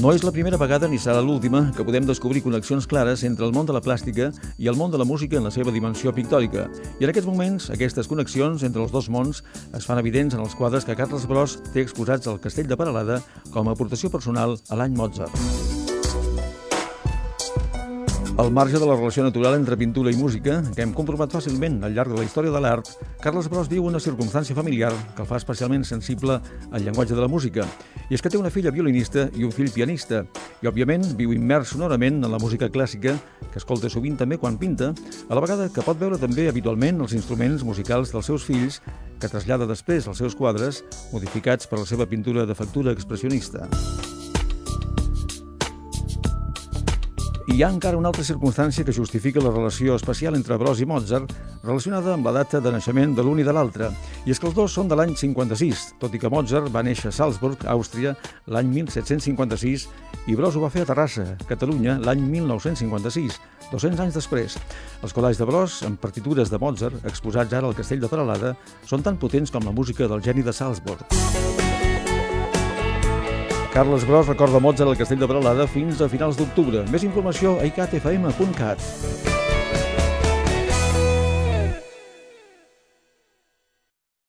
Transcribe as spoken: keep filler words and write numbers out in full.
No és la primera vegada ni serà l'última que podem descobrir connexions clares entre el món de la plàstica i el món de la música en la seva dimensió pictòrica. I en aquests moments, aquestes connexions entre els dos mons es fan evidents en els quadres que Carles Bros té exposats al Castell de Peralada com a aportació personal a l'any Mozart. Al marge de la relació natural entre pintura i música, que hem comprovat fàcilment al llarg de la història de l'art, Carles Bros viu una circumstància familiar que el fa especialment sensible al llenguatge de la música. I és que té una filla violinista i un fill pianista, i òbviament viu immers sonorament en la música clàssica, que escolta sovint també quan pinta, a la vegada que pot veure també habitualment els instruments musicals dels seus fills, que trasllada després als seus quadres, modificats per la seva pintura de factura expressionista. I hi ha encara una altra circumstància que justifica la relació especial entre Bros i Mozart, relacionada amb la data de naixement de l'un i de l'altre. I és que els dos són de l'any cinquanta-sis, tot i que Mozart va néixer a Salzburg, Àustria, l'any mil set-cents cinquanta-sis, i Bros ho va fer a Terrassa, Catalunya, l'any mil nou-cents cinquanta-sis, dos-cents anys després. Els collages de Bros, amb partitures de Mozart, exposats ara al Castell de Peralada, són tan potents com la música del geni de Salzburg. Carles Bros recorda Mozart al Castell de Peralada fins a finals d'octubre. Més informació a i cat f m punt cat.